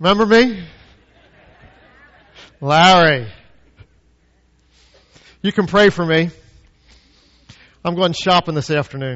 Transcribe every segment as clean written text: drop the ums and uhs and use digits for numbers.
Remember me? Larry. You can pray for me. I'm going shopping this afternoon.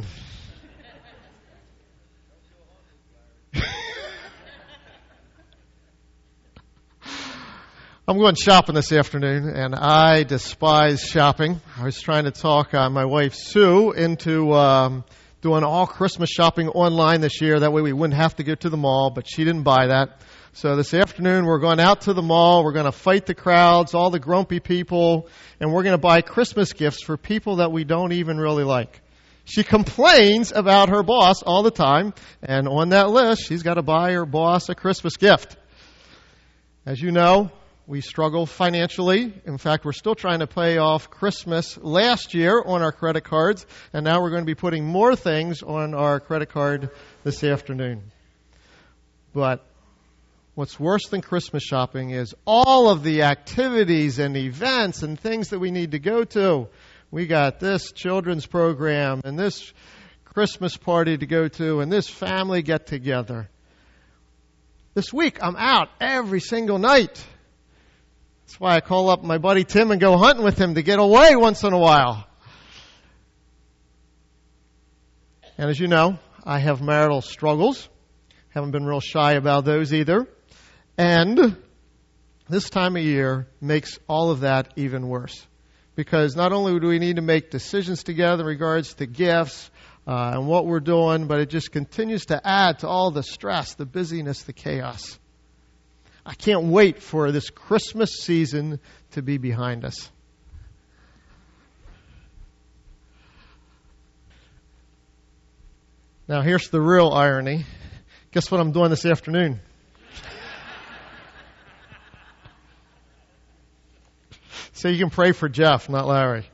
I'm going shopping this afternoon, and I despise shopping. I was trying to talk my wife Sue into doing all Christmas shopping online this year. That way we wouldn't have to go to the mall, but she didn't buy that. So this afternoon we're going out to the mall. We're going to fight the crowds, all the grumpy people, and we're going to buy Christmas gifts for people that we don't even really like. She complains about her boss all the time, and on that list she's got to buy her boss a Christmas gift. As you know, we struggle financially. In fact, we're still trying to pay off Christmas last year on our credit cards, and now we're going to be putting more things on our credit card this afternoon. But what's worse than Christmas shopping is all of the activities and events and things that we need to go to. We got this children's program and this Christmas party to go to and this family get-together. This week, I'm out every single night. That's why I call up my buddy Tim and go hunting with him to get away once in a while. And as you know, I have marital struggles. Haven't been real shy about those either. And this time of year makes all of that even worse. Because not only do we need to make decisions together in regards to gifts and what we're doing, but it just continues to add to all the stress, the busyness, the chaos. I can't wait for this Christmas season to be behind us. Now, here's the real irony. Guess what I'm doing this afternoon? So you can pray for Jeff, not Larry.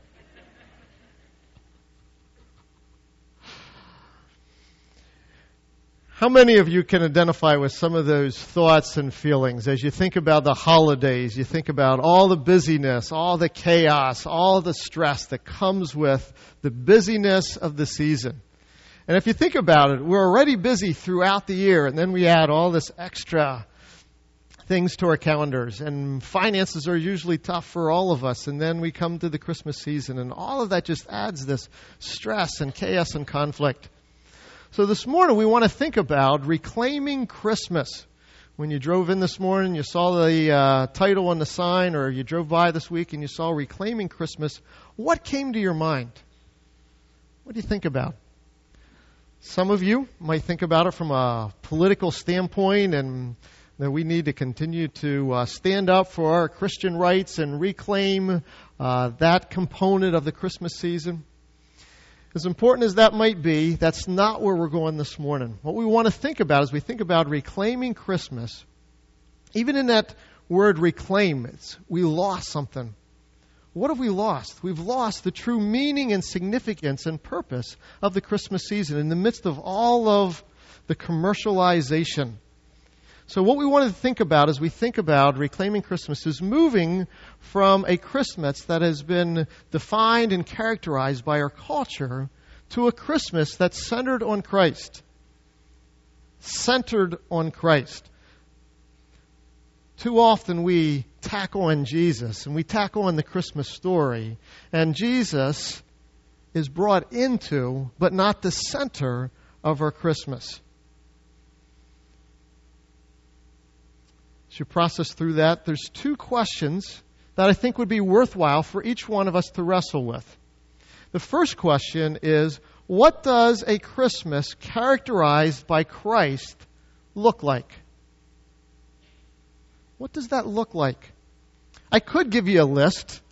How many of you can identify with some of those thoughts and feelings as you think about the holidays, you think about all the busyness, all the chaos, all the stress that comes with the busyness of the season? And if you think about it, we're already busy throughout the year, and then we add all this extra things to our calendars, and finances are usually tough for all of us, and then we come to the Christmas season, and all of that just adds this stress and chaos and conflict. So this morning we want to think about reclaiming Christmas. When you drove in this morning, you saw the title on the sign, or you drove by this week and you saw Reclaiming Christmas, what came to your mind? What do you think about? Some of you might think about it from a political standpoint, and that we need to continue to stand up for our Christian rights and reclaim that component of the Christmas season. As important as that might be, that's not where we're going this morning. What we want to think about as we think about reclaiming Christmas, even in that word reclaim, we lost something. What have we lost? We've lost the true meaning and significance and purpose of the Christmas season in the midst of all of the commercialization. So what we want to think about as we think about reclaiming Christmas is moving from a Christmas that has been defined and characterized by our culture to a Christmas that's centered on Christ. Centered on Christ. Too often we tack on Jesus and we tack on the Christmas story, and Jesus is brought into, but not the center of our Christmas. As you process through that, there's two questions that I think would be worthwhile for each one of us to wrestle with. The first question is, what does a Christmas characterized by Christ look like? What does that look like? I could give you a list.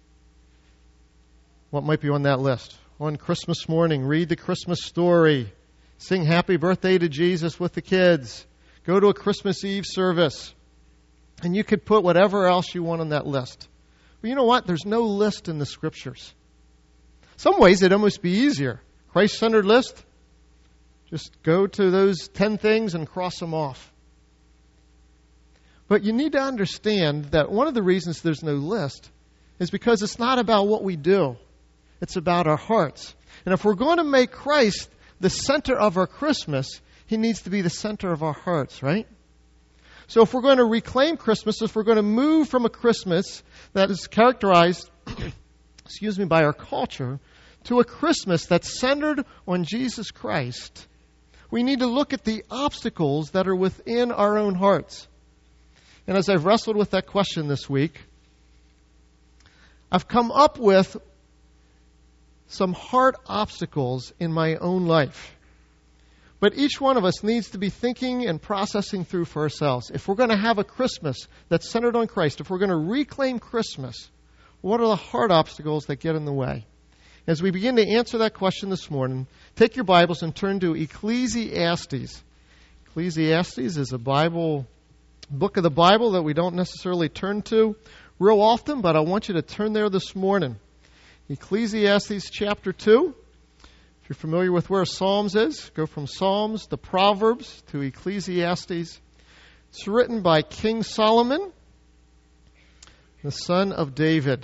What might be on that list? On Christmas morning, read the Christmas story. Sing Happy Birthday to Jesus with the kids. Go to a Christmas Eve service. And you could put whatever else you want on that list. But you know what? There's no list in the Scriptures. Some ways it'd almost be easier. Christ-centered list. Just go to those 10 things and cross them off. But you need to understand that one of the reasons there's no list is because it's not about what we do. It's about our hearts. And if we're going to make Christ the center of our Christmas, He needs to be the center of our hearts, right? So if we're going to reclaim Christmas, if we're going to move from a Christmas that is characterized, by our culture, to a Christmas that's centered on Jesus Christ, we need to look at the obstacles that are within our own hearts. And as I've wrestled with that question this week, I've come up with some hard obstacles in my own life. But each one of us needs to be thinking and processing through for ourselves. If we're going to have a Christmas that's centered on Christ, if we're going to reclaim Christmas, what are the hard obstacles that get in the way? As we begin to answer that question this morning, take your Bibles and turn to Ecclesiastes. Ecclesiastes is a book of the Bible that we don't necessarily turn to real often, but I want you to turn there this morning. Ecclesiastes chapter 2. If you're familiar with where Psalms is, go from Psalms to Proverbs to Ecclesiastes. It's written by King Solomon, the son of David.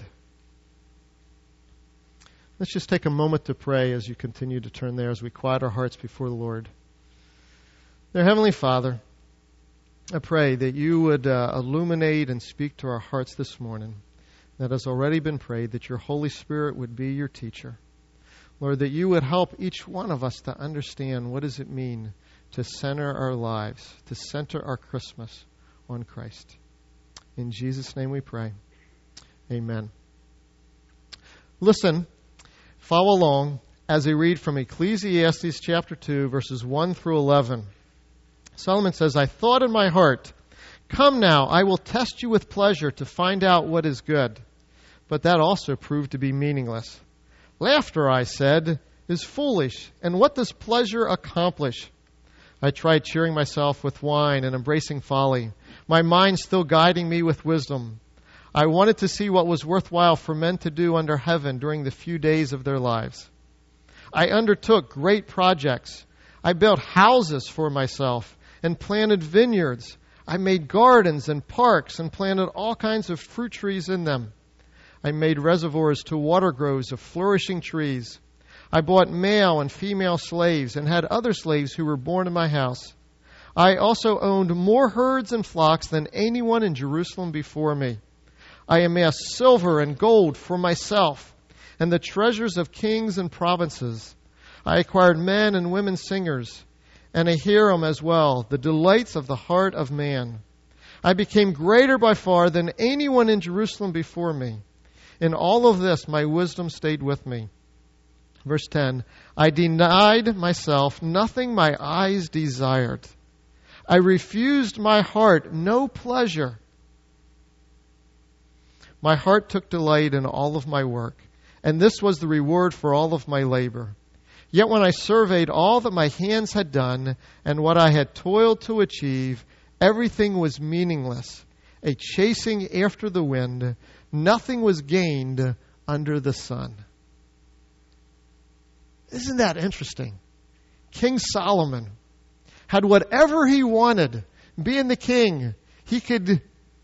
Let's just take a moment to pray as you continue to turn there, as we quiet our hearts before the Lord. Dear Heavenly Father, I pray that you would illuminate and speak to our hearts this morning. That has already been prayed, that your Holy Spirit would be your teacher. Lord, that you would help each one of us to understand what does it mean to center our lives, to center our Christmas on Christ. In Jesus' name we pray. Amen. Listen, follow along as I read from Ecclesiastes chapter 2, verses 1 through 11. Solomon says, I thought in my heart, come now, I will test you with pleasure to find out what is good. But that also proved to be meaningless. Laughter, I said, is foolish, and what does pleasure accomplish? I tried cheering myself with wine and embracing folly, my mind still guiding me with wisdom. I wanted to see what was worthwhile for men to do under heaven during the few days of their lives. I undertook great projects. I built houses for myself and planted vineyards. I made gardens and parks and planted all kinds of fruit trees in them. I made reservoirs to water groves of flourishing trees. I bought male and female slaves and had other slaves who were born in my house. I also owned more herds and flocks than anyone in Jerusalem before me. I amassed silver and gold for myself and the treasures of kings and provinces. I acquired men and women singers and a harem as well, the delights of the heart of man. I became greater by far than anyone in Jerusalem before me. In all of this, my wisdom stayed with me. Verse 10, I denied myself nothing my eyes desired. I refused my heart no pleasure. My heart took delight in all of my work, and this was the reward for all of my labor. Yet when I surveyed all that my hands had done and what I had toiled to achieve, everything was meaningless, a chasing after the wind. Nothing was gained under the sun. Isn't that interesting? King Solomon had whatever he wanted. Being the king, he could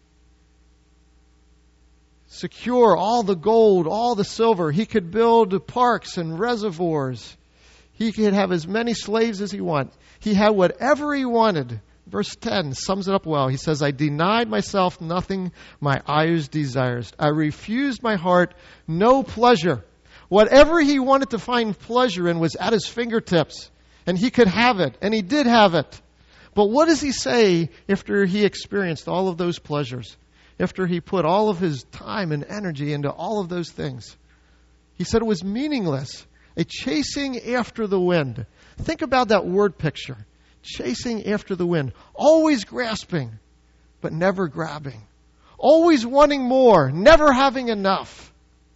secure all the gold, all the silver. He could build parks and reservoirs. He could have as many slaves as he wanted. He had whatever he wanted. Verse 10 sums it up well. He says, I denied myself nothing my eyes desires. I refused my heart no pleasure. Whatever he wanted to find pleasure in was at his fingertips. And he could have it. And he did have it. But what does he say after he experienced all of those pleasures? After he put all of his time and energy into all of those things? He said it was meaningless. A chasing after the wind. Think about that word picture. Chasing after the wind. Always grasping, but never grabbing. Always wanting more, never having enough.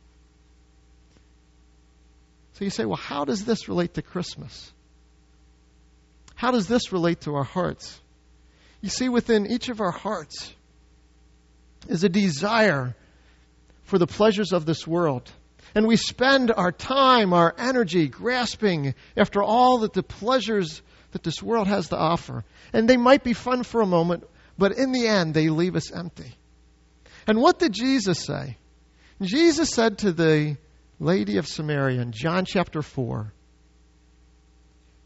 So you say, well, how does this relate to Christmas? How does this relate to our hearts? You see, within each of our hearts is a desire for the pleasures of this world. And we spend our time, our energy grasping after all that the pleasures that this world has to offer. And they might be fun for a moment, but in the end, they leave us empty. And what did Jesus say? Jesus said to the lady of Samaria in John chapter 4,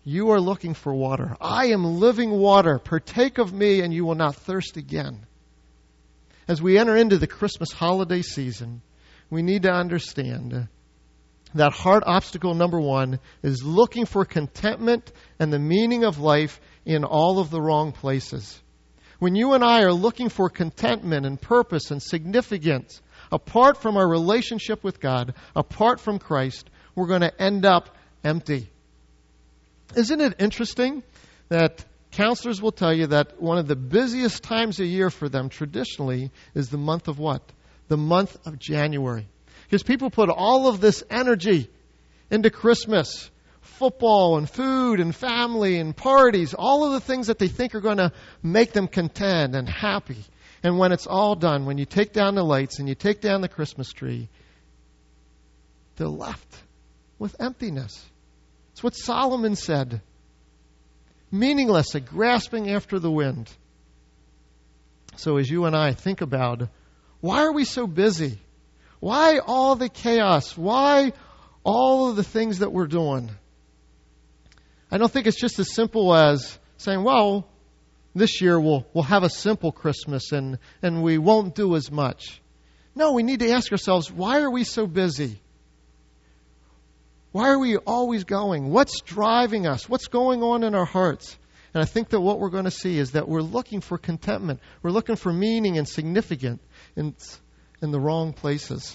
You are looking for water. I am living water. Partake of me and you will not thirst again. As we enter into the Christmas holiday season, we need to understand that heart obstacle number one is looking for contentment and the meaning of life in all of the wrong places. When you and I are looking for contentment and purpose and significance apart from our relationship with God, apart from Christ, we're going to end up empty. Isn't it interesting that counselors will tell you that one of the busiest times a year for them traditionally is the month of what? The month of January. Because people put all of this energy into Christmas, football and food and family and parties, all of the things that they think are going to make them content and happy. And when it's all done, when you take down the lights and you take down the Christmas tree, they're left with emptiness. It's what Solomon said. Meaningless, a grasping after the wind. So as you and I think about, why are we so busy? Why all the chaos? Why all of the things that we're doing? I don't think it's just as simple as saying, well, this year we'll have a simple Christmas and we won't do as much. No, we need to ask ourselves, why are we so busy? Why are we always going? What's driving us? What's going on in our hearts? And I think that what we're going to see is that we're looking for contentment. We're looking for meaning and significance in the wrong places.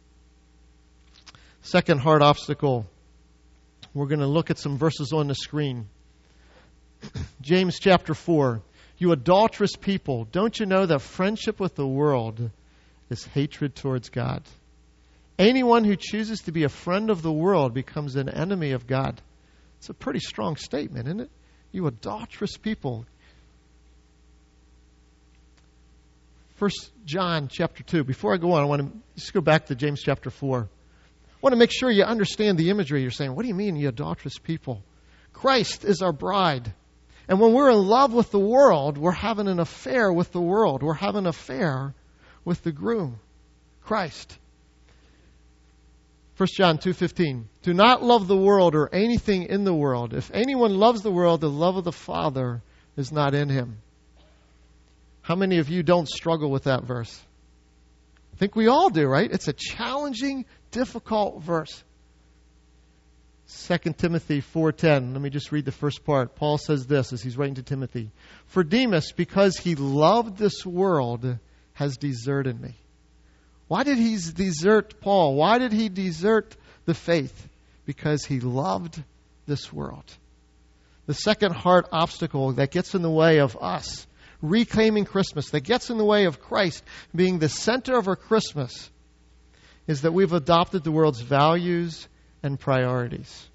Second heart obstacle. We're going to look at some verses on the screen. James chapter 4. You adulterous people, don't you know that friendship with the world is hatred towards God? Anyone who chooses to be a friend of the world becomes an enemy of God. It's a pretty strong statement, isn't it? You adulterous people. 1 John chapter 2. Before I go on, I want to just go back to James chapter 4. I want to make sure you understand the imagery. You're saying, what do you mean, you adulterous people? Christ is our bride. And when we're in love with the world, we're having an affair with the world. We're having an affair with the groom, Christ. 1 John 2:15. Do not love the world or anything in the world. If anyone loves the world, the love of the Father is not in him. How many of you don't struggle with that verse? I think we all do, right? It's a challenging, difficult verse. 2 Timothy 4:10. Let me just read the first part. Paul says this as he's writing to Timothy. For Demas, because he loved this world, has deserted me. Why did he desert Paul? Why did he desert the faith? Because he loved this world. The second heart obstacle that gets in the way of us reclaiming Christmas, that gets in the way of Christ being the center of our Christmas, is that we've adopted the world's values and priorities.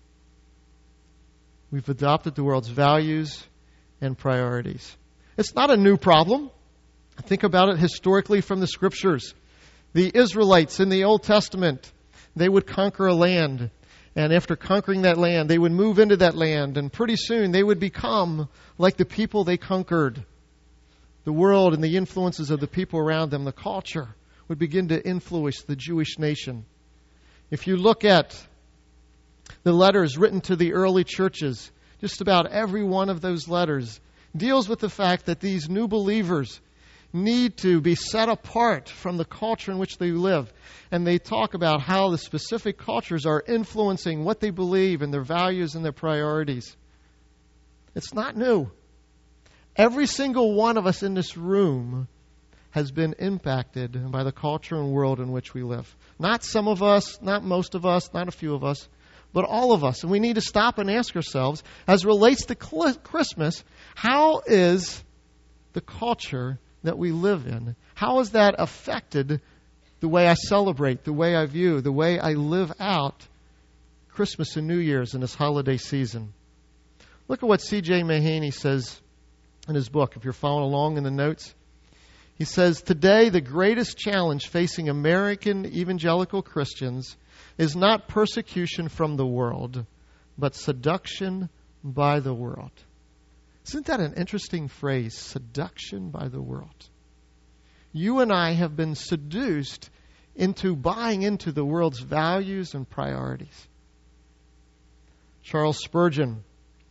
We've adopted the world's values and priorities. It's not a new problem. Think about it historically from the Scriptures. The Israelites in the Old Testament, they would conquer a land. And after conquering that land, they would move into that land. And pretty soon they would become like the people they conquered. The world and the influences of the people around them, the culture, would begin to influence the Jewish nation. If you look at the letters written to the early churches, just about every one of those letters deals with the fact that these new believers need to be set apart from the culture in which they live. And they talk about how the specific cultures are influencing what they believe and their values and their priorities. It's not new. Every single one of us in this room has been impacted by the culture and world in which we live. Not some of us, not most of us, not a few of us, but all of us. And we need to stop and ask ourselves, as relates to Christmas, how is the culture that we live in, how has that affected the way I celebrate, the way I view, the way I live out Christmas and New Year's in this holiday season? Look at what C.J. Mahaney says in his book, if you're following along in the notes. He says, today the greatest challenge facing American evangelical Christians is not persecution from the world, but seduction by the world. Isn't that an interesting phrase? Seduction by the world. You and I have been seduced into buying into the world's values and priorities. Charles Spurgeon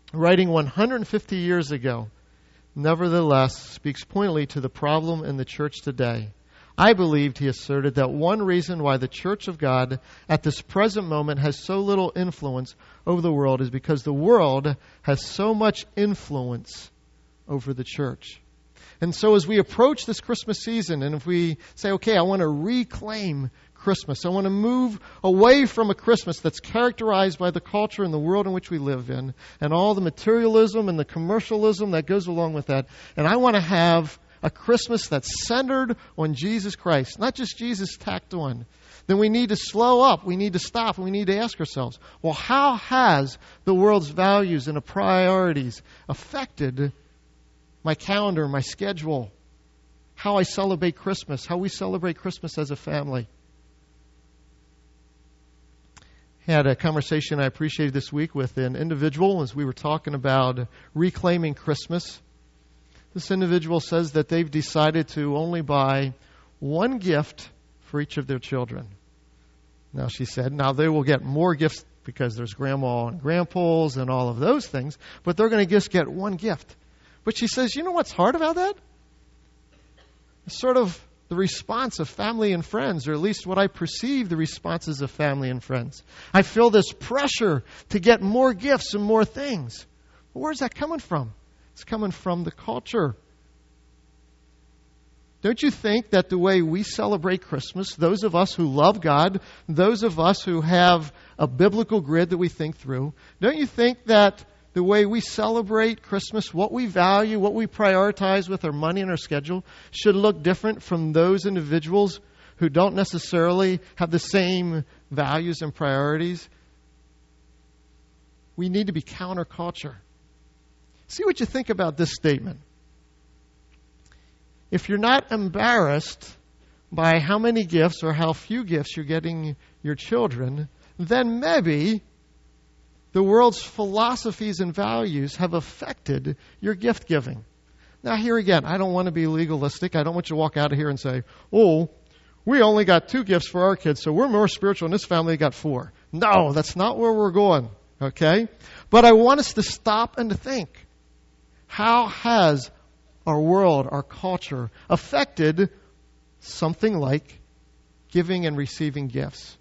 writing 150 years ago, nevertheless speaks pointedly to the problem in the church today. I believed, he asserted, that one reason why the Church of God at this present moment has so little influence over the world is because the world has so much influence over the church. And so as we approach this Christmas season, and if we say, okay, I want to reclaim Christmas, I want to move away from a Christmas that's characterized by the culture and the world in which we live in, and all the materialism and the commercialism that goes along with that, and I want to have a Christmas that's centered on Jesus Christ, not just Jesus tacked on, then we need to slow up, we need to stop, and we need to ask ourselves, well, how has the world's values and priorities affected my calendar, my schedule, how I celebrate Christmas, how we celebrate Christmas as a family? Had a conversation I appreciated this week with an individual as we were talking about reclaiming Christmas. This individual says that they've decided to only buy one gift for each of their children. Now, she said, now they will get more gifts because there's grandma and grandpas and all of those things, but they're going to just get one gift. But she says, you know what's hard about that? It's sort of the response of family and friends, or at least what I perceive the responses of family and friends. I feel this pressure to get more gifts and more things. Well, where's that coming from? It's coming from the culture. Don't you think that the way we celebrate Christmas, those of us who love God, those of us who have a biblical grid that we think through, don't you think that the way we celebrate Christmas, what we value, what we prioritize with our money and our schedule, should look different from those individuals who don't necessarily have the same values and priorities? We need to be counterculture. See what you think about this statement. If you're not embarrassed by how many gifts or how few gifts you're getting your children, then maybe the world's philosophies and values have affected your gift giving. Now, here again, I don't want to be legalistic. I don't want you to walk out of here and say, oh, we only got 2 gifts for our kids, so we're more spiritual, and this family got 4. No, that's not where we're going, okay? But I want us to stop and to think. How has our world, our culture, affected something like giving and receiving gifts?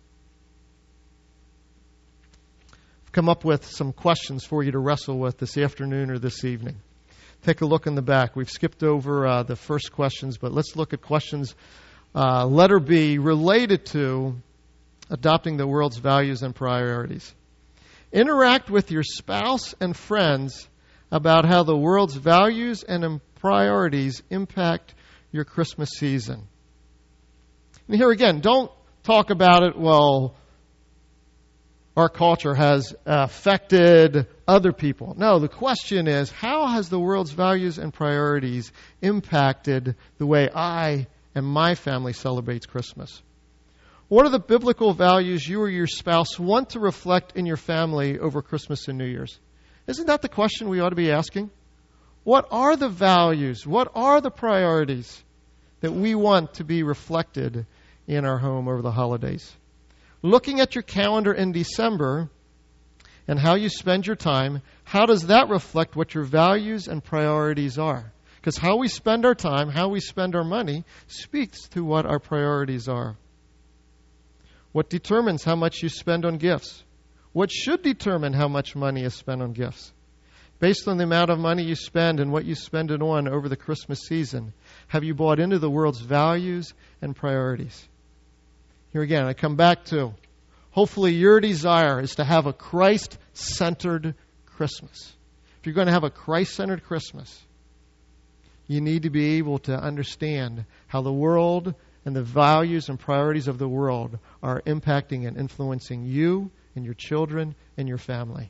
I've come up with some questions for you to wrestle with this afternoon or this evening. Take a look in the back. We've skipped over the first questions, but let's look at questions, letter B, related to adopting the world's values and priorities. Interact with your spouse and friends about how the world's values and priorities impact your Christmas season. And here again, don't talk about it, well, our culture has affected other people. No, the question is, how has the world's values and priorities impacted the way I and my family celebrates Christmas? What are the biblical values you or your spouse want to reflect in your family over Christmas and New Year's? Isn't that the question we ought to be asking? What are the values? What are the priorities that we want to be reflected in our home over the holidays? Looking at your calendar in December and how you spend your time, how does that reflect what your values and priorities are? Because how we spend our time, how we spend our money, speaks to what our priorities are. What determines how much you spend on gifts? What should determine how much money is spent on gifts? Based on the amount of money you spend and what you spend it on over the Christmas season, have you bought into the world's values and priorities? Here again, I come back to, hopefully your desire is to have a Christ-centered Christmas. If you're going to have a Christ-centered Christmas, you need to be able to understand how the world and the values and priorities of the world are impacting and influencing you and your children and your family.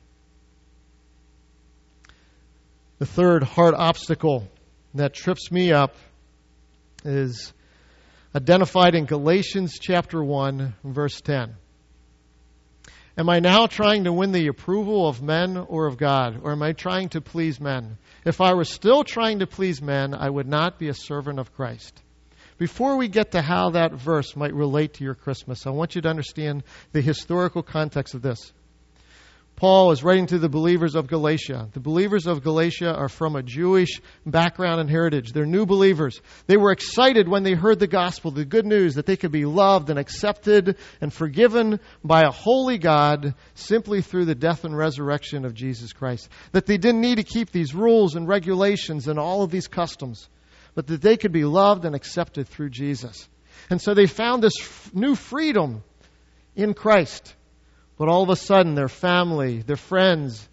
The third hard obstacle that trips me up is identified in Galatians chapter 1, verse 10. Am I now trying to win the approval of men or of God? Or am I trying to please men? If I were still trying to please men, I would not be a servant of Christ. Before we get to how that verse might relate to your Christmas, I want you to understand the historical context of this. Paul is writing to the believers of Galatia. The believers of Galatia are from a Jewish background and heritage. They're new believers. They were excited when they heard the gospel, the good news that they could be loved and accepted and forgiven by a holy God simply through the death and resurrection of Jesus Christ. That they didn't need to keep these rules and regulations and all of these customs, but that they could be loved and accepted through Jesus. And so they found this new freedom in Christ. But all of a sudden, their family, their friends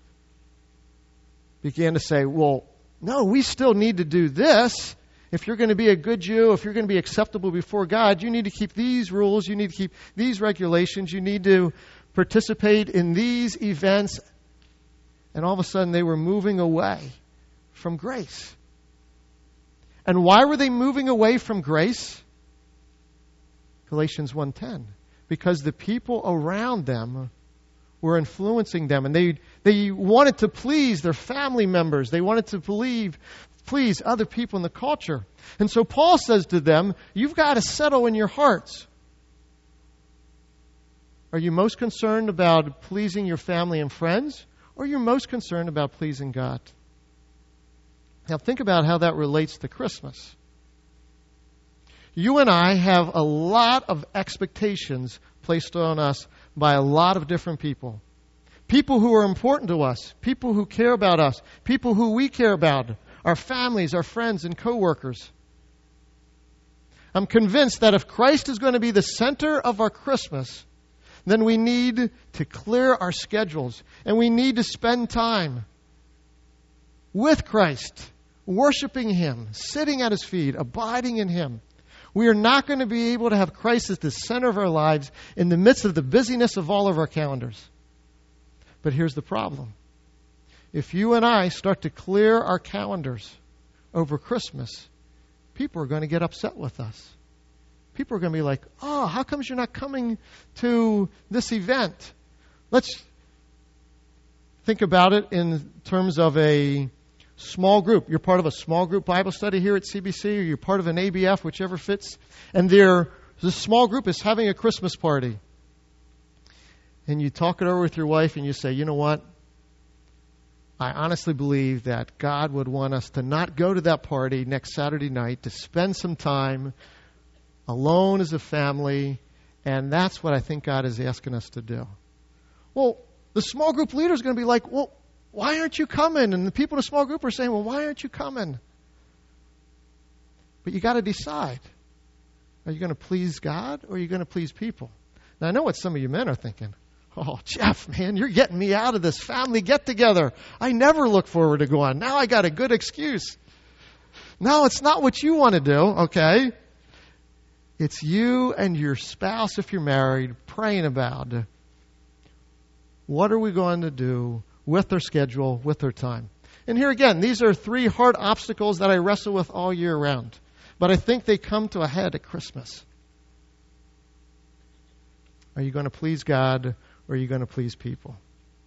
began to say, well, no, we still need to do this. If you're going to be a good Jew, if you're going to be acceptable before God, you need to keep these rules, you need to keep these regulations, you need to participate in these events. And all of a sudden, they were moving away from grace. And why were they moving away from grace? Galatians 1:10. Because the people around them were influencing them. And they wanted to please their family members. They wanted to please other people in the culture. And so Paul says to them, you've got to settle in your hearts. Are you most concerned about pleasing your family and friends? Or are you most concerned about pleasing God? Now think about how that relates to Christmas. You and I have a lot of expectations placed on us by a lot of different people. People who are important to us, people who care about us, people who we care about, our families, our friends, and coworkers. I'm convinced that if Christ is going to be the center of our Christmas, then we need to clear our schedules and we need to spend time with Christ, worshiping Him, sitting at His feet, abiding in Him. We are not going to be able to have Christ as the center of our lives in the midst of the busyness of all of our calendars. But here's the problem. If you and I start to clear our calendars over Christmas, people are going to get upset with us. People are going to be like, oh, how come you're not coming to this event? Let's think about it in terms of a small group. You're part of a small group Bible study here at CBC, or you're part of an ABF, whichever fits. And this small group is having a Christmas party. And you talk it over with your wife and you say, you know what? I honestly believe that God would want us to not go to that party next Saturday night, to spend some time alone as a family. And that's what I think God is asking us to do. Well, the small group leader is going to be like, well, why aren't you coming? And the people in the small group are saying, well, why aren't you coming? But you got to decide. Are you going to please God or are you going to please people? Now, I know what some of you men are thinking. Oh, Jeff, man, you're getting me out of this family get-together. I never look forward to going. Now I got a good excuse. No, it's not what you want to do, okay? It's you and your spouse, if you're married, praying about what are we going to do with their schedule, with their time. And here again, these are 3 hard obstacles that I wrestle with all year round. But I think they come to a head at Christmas. Are you going to please God or are you going to please people?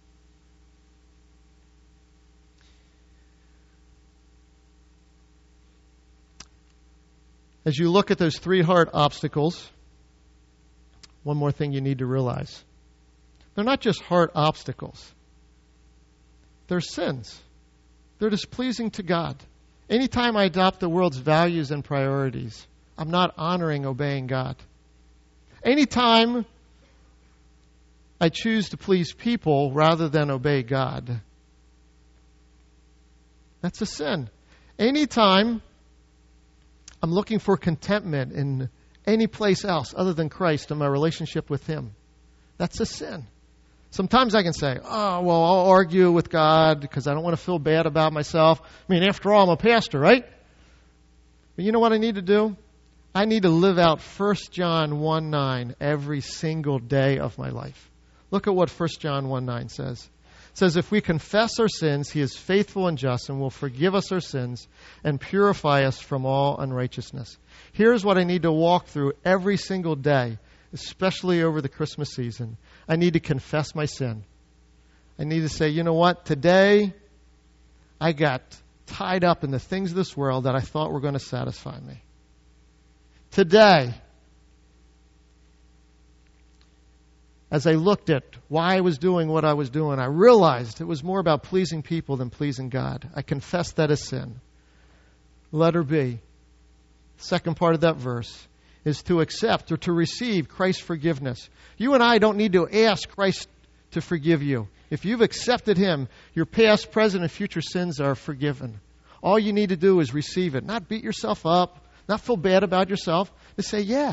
As you look at those 3 hard obstacles, one more thing you need to realize. They're not just hard obstacles. They're sins. They're displeasing to God. Anytime I adopt the world's values and priorities, I'm not honoring, obeying God. Anytime I choose to please people rather than obey God, that's a sin. Anytime I'm looking for contentment in any place else other than Christ and my relationship with Him, that's a sin. Sometimes I can say, oh, well, I'll argue with God because I don't want to feel bad about myself. I mean, after all, I'm a pastor, right? But you know what I need to do? I need to live out 1 John 1:9 every single day of my life. Look at what 1 John 1:9 says. It says, if we confess our sins, He is faithful and just and will forgive us our sins and purify us from all unrighteousness. Here's what I need to walk through every single day, especially over the Christmas season. I need to confess my sin. I need to say, you know what? Today, I got tied up in the things of this world that I thought were going to satisfy me. Today, as I looked at why I was doing what I was doing, I realized it was more about pleasing people than pleasing God. I confessed that as sin. Letter B, second part of that verse, is to accept or to receive Christ's forgiveness. You and I don't need to ask Christ to forgive you. If you've accepted Him, your past, present, and future sins are forgiven. All you need to do is receive it. Not beat yourself up, not feel bad about yourself. Just say, yeah,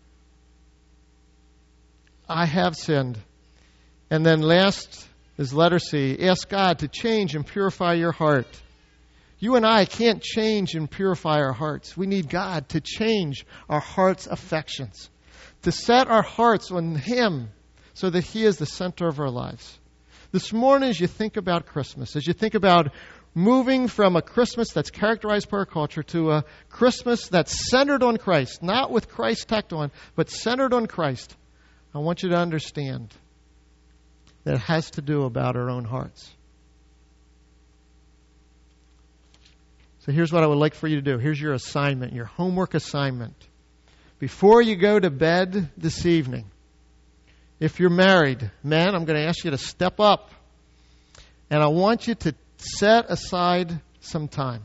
I have sinned. And then last is letter C, ask God to change and purify your heart. You and I can't change and purify our hearts. We need God to change our heart's affections, to set our hearts on Him so that He is the center of our lives. This morning, as you think about Christmas, as you think about moving from a Christmas that's characterized by our culture to a Christmas that's centered on Christ, not with Christ tacked on, but centered on Christ, I want you to understand that it has to do about our own hearts. So here's what I would like for you to do. Here's your assignment, your homework assignment. Before you go to bed this evening, if you're married, men, I'm going to ask you to step up. And I want you to set aside some time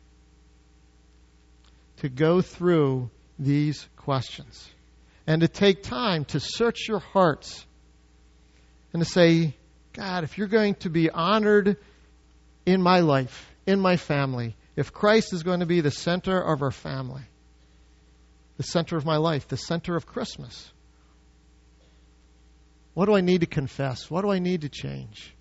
to go through these questions and to take time to search your hearts and to say, God, if you're going to be honored in my life, in my family, if Christ is going to be the center of our family, the center of my life, the center of Christmas, what do I need to confess? What do I need to change?